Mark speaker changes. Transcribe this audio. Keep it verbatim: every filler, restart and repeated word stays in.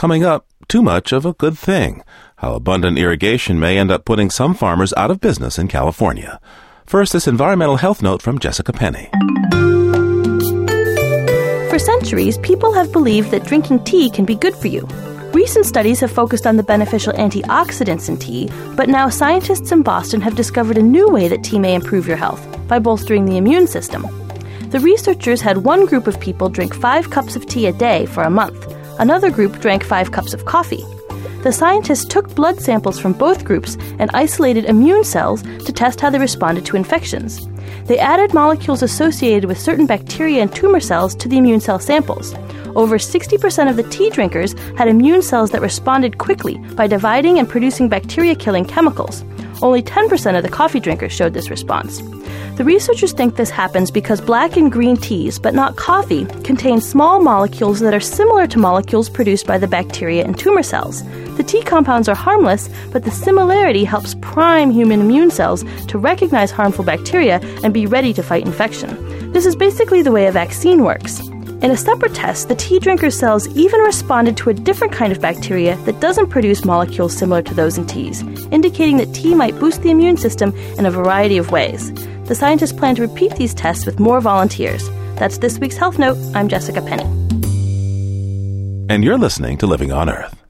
Speaker 1: Coming up, too much of a good thing. How abundant irrigation may end up putting some farmers out of business in California. First, this environmental health note from Jessica Penny.
Speaker 2: For centuries, people have believed that drinking tea can be good for you. Recent studies have focused on the beneficial antioxidants in tea, but now scientists in Boston have discovered a new way that tea may improve your health by bolstering the immune system. The researchers had one group of people drink five cups of tea a day for a month. Another group drank five cups of coffee. The scientists took blood samples from both groups and isolated immune cells to test how they responded to infections. They added molecules associated with certain bacteria and tumor cells to the immune cell samples. Over sixty percent of the tea drinkers had immune cells that responded quickly by dividing and producing bacteria-killing chemicals. Only ten percent of the coffee drinkers showed this response. The researchers think this happens because black and green teas, but not coffee, contain small molecules that are similar to molecules produced by the bacteria and tumor cells. The tea compounds are harmless, but the similarity helps prime human immune cells to recognize harmful bacteria and be ready to fight infection. This is basically the way a vaccine works. In a separate test, the tea drinker's cells even responded to a different kind of bacteria that doesn't produce molecules similar to those in teas, indicating that tea might boost the immune system in a variety of ways. The scientists plan to repeat these tests with more volunteers. That's this week's Health Note. I'm Jessica Penny.
Speaker 1: And you're listening to Living on Earth.